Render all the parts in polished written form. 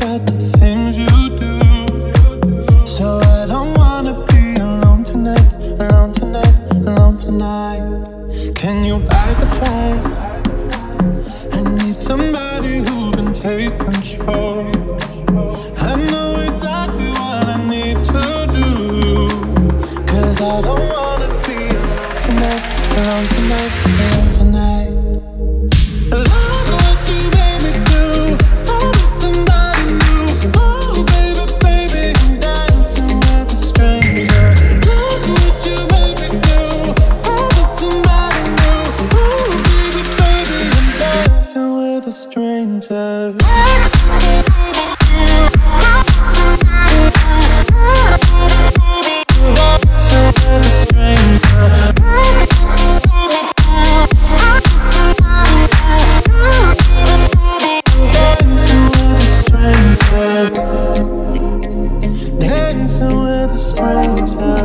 about the things you do. So I don't wanna be alone tonight, alone tonight, alone tonight. Can you light the fire? I need somebody who can take control. I know exactly what I need to do. 'Cause I don't wanna be alone tonight, alone tonight, alone tonight. Love what you made me do. I need somebody new. Oh baby, baby, I'm dancing with a stranger. Love what you made me do. I need somebody new. Oh baby, baby, I'm dancing with a stranger. Dancing with a stranger.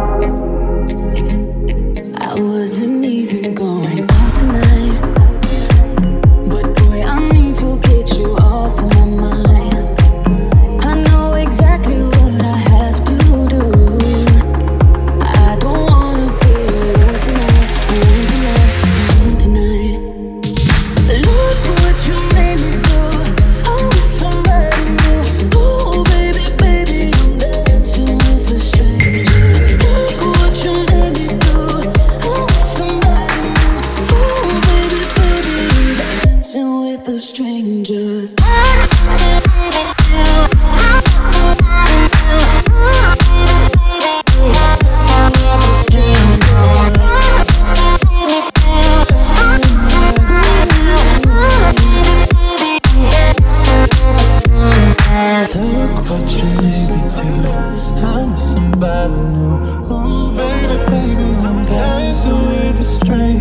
I wasn't even going out tonight, but boy, I need to get you off of my mind. I know exactly what I have to do. I don't wanna be alone tonight, alone tonight, alone tonight. Look what you made me do. I'm with somebody new. Oh baby, baby, I'm dancing with a stranger. Look what you made me do. I'm with somebody new. Oh baby, baby, I'm dancing with a stranger. Look what you made me do. I'm somebody new. Ooh, baby, baby, I'm dancing with a stranger.